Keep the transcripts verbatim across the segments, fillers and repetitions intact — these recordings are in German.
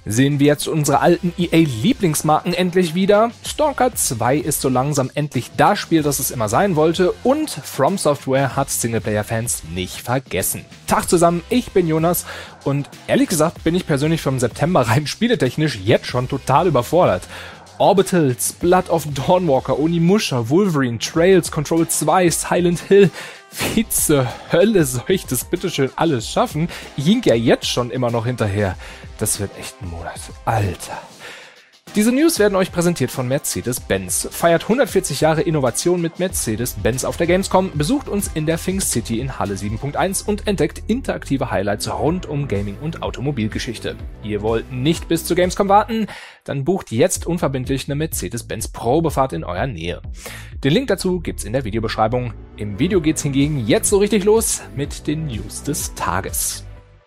Sehen wir jetzt unsere alten E A-Lieblingsmarken endlich wieder? Stalker zwei ist so langsam endlich das Spiel, das es immer sein wollte, und From Software hat Singleplayer-Fans nicht vergessen. Tag zusammen, ich bin Jonas und ehrlich gesagt bin ich persönlich vom September rein spieletechnisch jetzt schon total überfordert. Orbitals, Blood of Dawnwalker, Onimusha, Wolverine, Trails, Control zwei, Silent Hill. Wie zur Hölle soll ich das bitteschön alles schaffen? Ich hink ja jetzt schon immer noch hinterher. Das wird echt ein Monat. Alter. Diese News werden euch präsentiert von Mercedes-Benz. Feiert hundertvierzig Jahre Innovation mit Mercedes-Benz auf der Gamescom, besucht uns in der Think City in Halle sieben Punkt eins und entdeckt interaktive Highlights rund um Gaming und Automobilgeschichte. Ihr wollt nicht bis zur Gamescom warten? Dann bucht jetzt unverbindlich eine Mercedes-Benz Probefahrt in eurer Nähe. Den Link dazu gibt's in der Videobeschreibung. Im Video geht's hingegen jetzt so richtig los mit den News des Tages.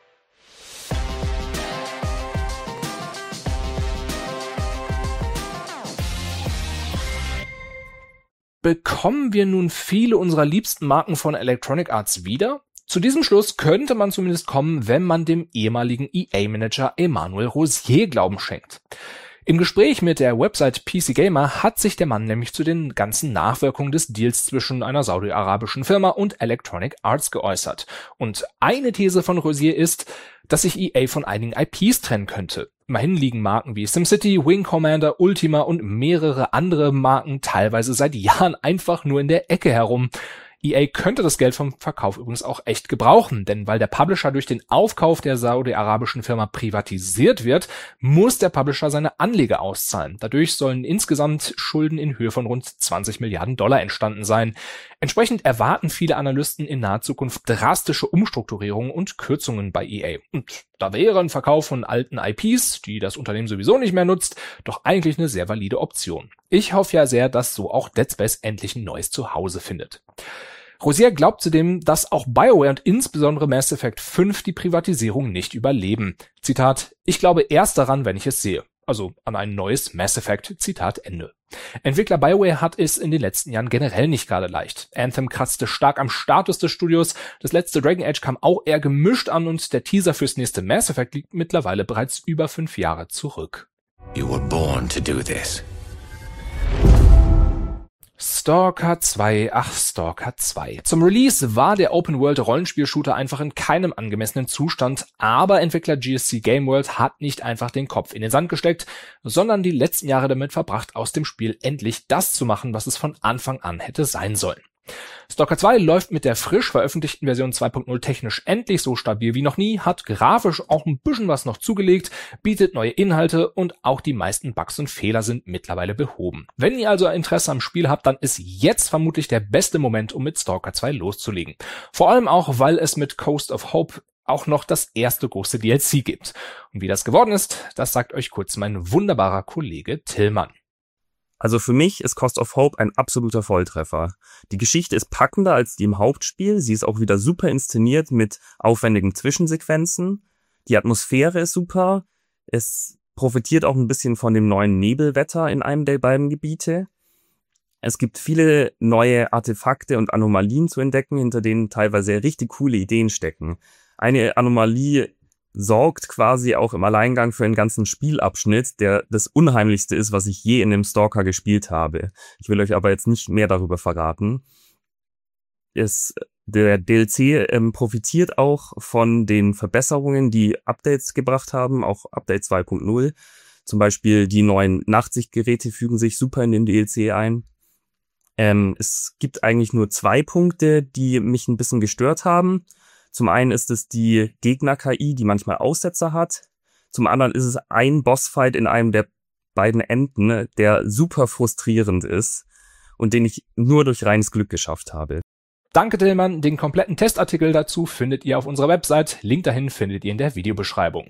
Bekommen wir nun viele unserer liebsten Marken von Electronic Arts wieder? Zu diesem Schluss könnte man zumindest kommen, wenn man dem ehemaligen E A-Manager Emmanuel Rosier Glauben schenkt. Im Gespräch mit der Website P C Gamer hat sich der Mann nämlich zu den ganzen Nachwirkungen des Deals zwischen einer saudi-arabischen Firma und Electronic Arts geäußert. Und eine These von Rosier ist, dass sich E A von einigen I Ps trennen könnte. Immerhin liegen Marken wie SimCity, Wing Commander, Ultima und mehrere andere Marken teilweise seit Jahren einfach nur in der Ecke herum. E A könnte das Geld vom Verkauf übrigens auch echt gebrauchen, denn weil der Publisher durch den Aufkauf der saudi-arabischen Firma privatisiert wird, muss der Publisher seine Anleger auszahlen. Dadurch sollen insgesamt Schulden in Höhe von rund zwanzig Milliarden Dollar entstanden sein. Entsprechend erwarten viele Analysten in naher Zukunft drastische Umstrukturierungen und Kürzungen bei E A. Und da wäre ein Verkauf von alten I Ps, die das Unternehmen sowieso nicht mehr nutzt, doch eigentlich eine sehr valide Option. Ich hoffe ja sehr, dass so auch Dead Space endlich ein neues Zuhause findet. Rosier glaubt zudem, dass auch BioWare und insbesondere Mass Effect fünf die Privatisierung nicht überleben. Zitat, ich glaube erst daran, wenn ich es sehe. Also an ein neues Mass Effect, Zitat Ende. Entwickler BioWare hat es in den letzten Jahren generell nicht gerade leicht. Anthem kratzte stark am Status des Studios, das letzte Dragon Age kam auch eher gemischt an und der Teaser fürs nächste Mass Effect liegt mittlerweile bereits über fünf Jahre zurück. You were born to do this. Stalker zwei, ach Stalker zwei. Zum Release war der Open-World-Rollenspiel-Shooter einfach in keinem angemessenen Zustand, aber Entwickler G S C Game World hat nicht einfach den Kopf in den Sand gesteckt, sondern die letzten Jahre damit verbracht, aus dem Spiel endlich das zu machen, was es von Anfang an hätte sein sollen. Stalker zwei läuft mit der frisch veröffentlichten Version zwei Punkt null technisch endlich so stabil wie noch nie, hat grafisch auch ein bisschen was noch zugelegt, bietet neue Inhalte und auch die meisten Bugs und Fehler sind mittlerweile behoben. Wenn ihr also Interesse am Spiel habt, dann ist jetzt vermutlich der beste Moment, um mit Stalker zwei loszulegen. Vor allem auch, weil es mit Coast of Hope auch noch das erste große D L C gibt. Und wie das geworden ist, das sagt euch kurz mein wunderbarer Kollege Tillmann. Also für mich ist Coast of Hope ein absoluter Volltreffer. Die Geschichte ist packender als die im Hauptspiel. Sie ist auch wieder super inszeniert mit aufwendigen Zwischensequenzen. Die Atmosphäre ist super. Es profitiert auch ein bisschen von dem neuen Nebelwetter in einem der beiden Gebiete. Es gibt viele neue Artefakte und Anomalien zu entdecken, hinter denen teilweise richtig coole Ideen stecken. Eine Anomalie sorgt quasi auch im Alleingang für einen ganzen Spielabschnitt, der das Unheimlichste ist, was ich je in einem Stalker gespielt habe. Ich will euch aber jetzt nicht mehr darüber verraten. Es, der D L C ähm, profitiert auch von den Verbesserungen, die Updates gebracht haben, auch Update zwei Punkt null. Zum Beispiel die neuen Nachtsichtgeräte fügen sich super in den D L C ein. Ähm, es gibt eigentlich nur zwei Punkte, die mich ein bisschen gestört haben. Zum einen ist es die Gegner-K I, die manchmal Aussetzer hat. Zum anderen ist es ein Bossfight in einem der beiden Enden, der super frustrierend ist und den ich nur durch reines Glück geschafft habe. Danke Tillmann, den kompletten Testartikel dazu findet ihr auf unserer Website. Link dahin findet ihr in der Videobeschreibung.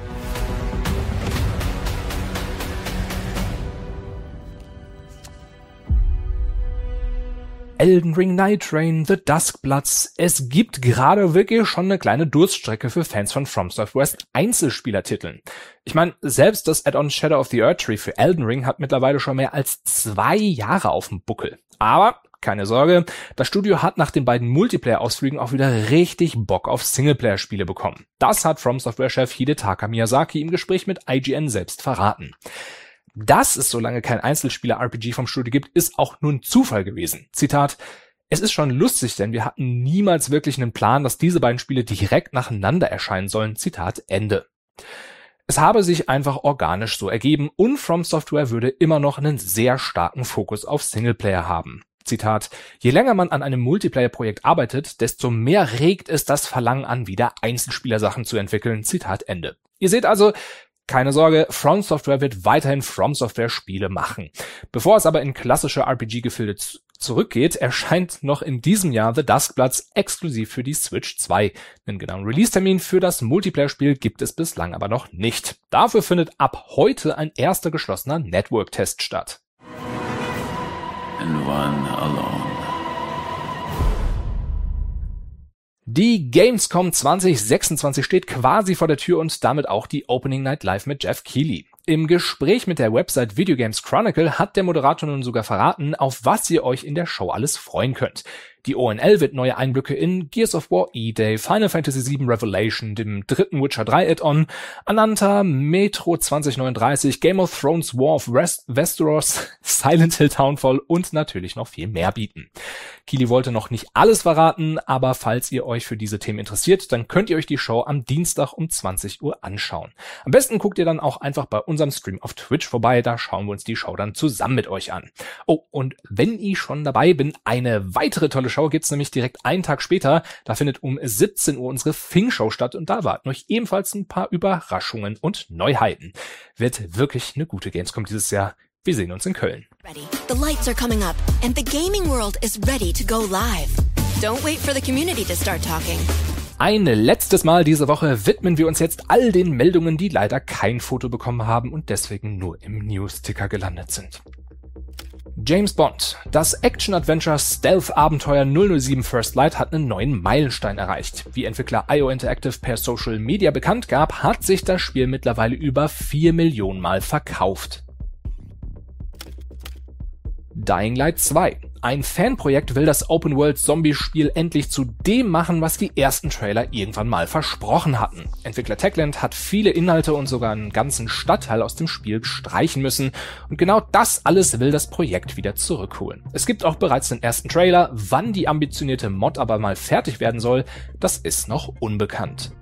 Elden Ring Night Rain, The Duskbloods. Es gibt gerade wirklich schon eine kleine Durststrecke für Fans von From Softwares Einzelspielertiteln. Ich meine, selbst das Add-on Shadow of the Erdtree für Elden Ring hat mittlerweile schon mehr als zwei Jahre auf dem Buckel. Aber keine Sorge, das Studio hat nach den beiden Multiplayer-Ausflügen auch wieder richtig Bock auf Singleplayer-Spiele bekommen. Das hat From Software-Chef Hidetaka Miyazaki im Gespräch mit I G N selbst verraten. Dass es so lange kein Einzelspieler-R P G vom Studio gibt, ist auch nur ein Zufall gewesen. Zitat: Es ist schon lustig, denn wir hatten niemals wirklich einen Plan, dass diese beiden Spiele direkt nacheinander erscheinen sollen. Zitat Ende. Es habe sich einfach organisch so ergeben und From Software würde immer noch einen sehr starken Fokus auf Singleplayer haben. Zitat: Je länger man an einem Multiplayer-Projekt arbeitet, desto mehr regt es das Verlangen an, wieder Einzelspielersachen zu entwickeln. Zitat Ende. Ihr seht also, keine Sorge, From Software wird weiterhin From Software Spiele machen. Bevor es aber in klassische R P G-Gefilde z- zurückgeht, erscheint noch in diesem Jahr The Duskbloods exklusiv für die Switch zwei. Einen genauen Release-Termin für das Multiplayer-Spiel gibt es bislang aber noch nicht. Dafür findet ab heute ein erster geschlossener Network-Test statt. And one alone. Die Gamescom zwanzig sechsundzwanzig steht quasi vor der Tür und damit auch die Opening Night Live mit Jeff Keighley. Im Gespräch mit der Website Video Games Chronicle hat der Moderator nun sogar verraten, auf was ihr euch in der Show alles freuen könnt. Die O N L wird neue Einblicke in Gears of War E-Day, Final Fantasy sieben Revelation, dem dritten Witcher drei Add-on, Ananta, Metro zwanzig neununddreißig, Game of Thrones War of West- Westeros, Silent Hill Townfall und natürlich noch viel mehr bieten. Keighley wollte noch nicht alles verraten, aber falls ihr euch für diese Themen interessiert, dann könnt ihr euch die Show am Dienstag um zwanzig Uhr anschauen. Am besten guckt ihr dann auch einfach bei unserem Stream auf Twitch vorbei, da schauen wir uns die Show dann zusammen mit euch an. Oh, und wenn ich schon dabei bin, eine weitere tolle Show gibt's nämlich direkt einen Tag später. Da findet um siebzehn Uhr unsere Fing-Show statt und da warten euch ebenfalls ein paar Überraschungen und Neuheiten. Wird wirklich eine gute Gamescom dieses Jahr. Wir sehen uns in Köln. Ready. The lights are coming up and the gaming world is ready to go live. Don't wait for the community to start talking. Ein letztes Mal diese Woche widmen wir uns jetzt all den Meldungen, die leider kein Foto bekommen haben und deswegen nur im News-Ticker gelandet sind. James Bond. Das Action-Adventure-Stealth-Abenteuer null null sieben First Light hat einen neuen Meilenstein erreicht. Wie Entwickler I O Interactive per Social Media bekannt gab, hat sich das Spiel mittlerweile über vier Millionen Mal verkauft. Dying Light zwei. Ein Fanprojekt will das Open-World-Zombie-Spiel endlich zu dem machen, was die ersten Trailer irgendwann mal versprochen hatten. Entwickler Techland hat viele Inhalte und sogar einen ganzen Stadtteil aus dem Spiel streichen müssen. Und genau das alles will das Projekt wieder zurückholen. Es gibt auch bereits den ersten Trailer. Wann die ambitionierte Mod aber mal fertig werden soll, das ist noch unbekannt.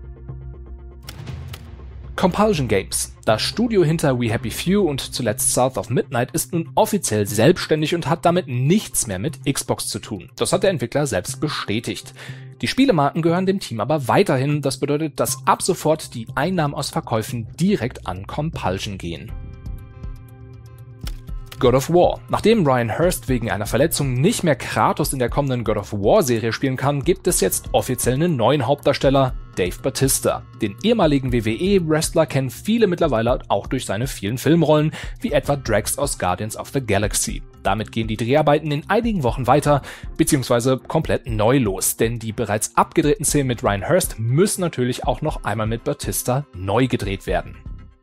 Compulsion Games. Das Studio hinter We Happy Few und zuletzt South of Midnight ist nun offiziell selbstständig und hat damit nichts mehr mit Xbox zu tun. Das hat der Entwickler selbst bestätigt. Die Spielemarken gehören dem Team aber weiterhin. Das bedeutet, dass ab sofort die Einnahmen aus Verkäufen direkt an Compulsion gehen. God of War. Nachdem Ryan Hurst wegen einer Verletzung nicht mehr Kratos in der kommenden God of War Serie spielen kann, gibt es jetzt offiziell einen neuen Hauptdarsteller, Dave Bautista. Den ehemaligen W W E-Wrestler kennen viele mittlerweile auch durch seine vielen Filmrollen, wie etwa Drax aus Guardians of the Galaxy. Damit gehen die Dreharbeiten in einigen Wochen weiter, beziehungsweise komplett neu los, denn die bereits abgedrehten Szenen mit Ryan Hurst müssen natürlich auch noch einmal mit Bautista neu gedreht werden.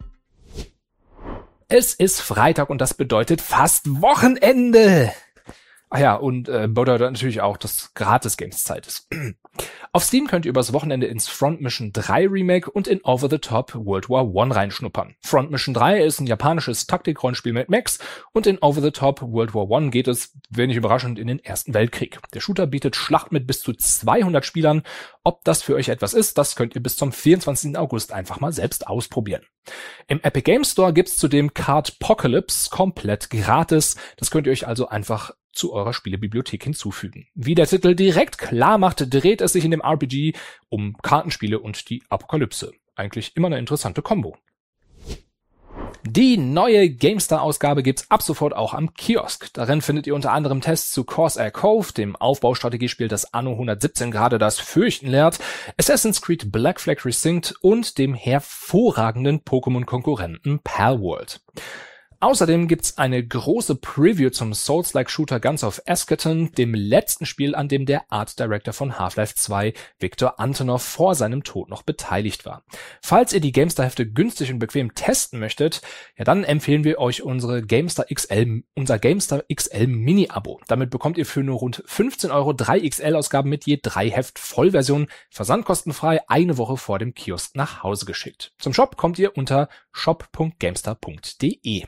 Es ist Freitag und das bedeutet fast Wochenende. Ach ja, und äh, bedeutet natürlich auch, dass Gratis-Games-Zeit ist. Auf Steam könnt ihr übers Wochenende ins Front Mission drei Remake und in Over the Top World War One reinschnuppern. Front Mission drei ist ein japanisches Taktikrollenspiel mit Mechs und in Over the Top World War One geht es, wenig überraschend, in den Ersten Weltkrieg. Der Shooter bietet Schlacht mit bis zu zweihundert Spielern. Ob das für euch etwas ist, das könnt ihr bis zum vierundzwanzigsten August einfach mal selbst ausprobieren. Im Epic Games Store gibt's zudem Cardpocalypse komplett gratis. Das könnt ihr euch also einfach zu eurer Spielebibliothek hinzufügen. Wie der Titel direkt klar macht, dreht es sich in dem R P G um Kartenspiele und die Apokalypse. Eigentlich immer eine interessante Kombo. Die neue GameStar-Ausgabe gibt's ab sofort auch am Kiosk. Darin findet ihr unter anderem Tests zu Corsair Cove, dem Aufbaustrategiespiel, das Anno hundertsiebzehn gerade das Fürchten lehrt, Assassin's Creed Black Flag Resynced und dem hervorragenden Pokémon-Konkurrenten Palworld. Außerdem gibt's eine große Preview zum Souls-like-Shooter Guns of Eschaton, dem letzten Spiel, an dem der Art Director von Half-Life zwei, Viktor Antonov, vor seinem Tod noch beteiligt war. Falls ihr die GameStar-Hefte günstig und bequem testen möchtet, ja dann empfehlen wir euch unsere GameStar X L, unser GameStar X L Mini-Abo. Damit bekommt ihr für nur rund fünfzehn Euro drei X L-Ausgaben mit je drei Heft-Vollversionen, versandkostenfrei, eine Woche vor dem Kiosk nach Hause geschickt. Zum Shop kommt ihr unter shop punkt gamestar punkt de.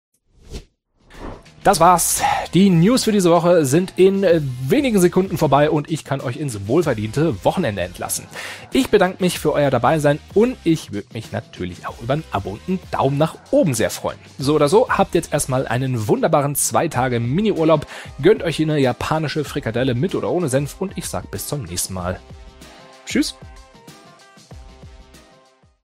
Das war's. Die News für diese Woche sind in wenigen Sekunden vorbei und ich kann euch ins wohlverdiente Wochenende entlassen. Ich bedanke mich für euer Dabeisein und ich würde mich natürlich auch über ein Abo und einen Daumen nach oben sehr freuen. So oder so, habt jetzt erstmal einen wunderbaren zwei Tage Mini-Urlaub, gönnt euch eine japanische Frikadelle mit oder ohne Senf und ich sag bis zum nächsten Mal. Tschüss.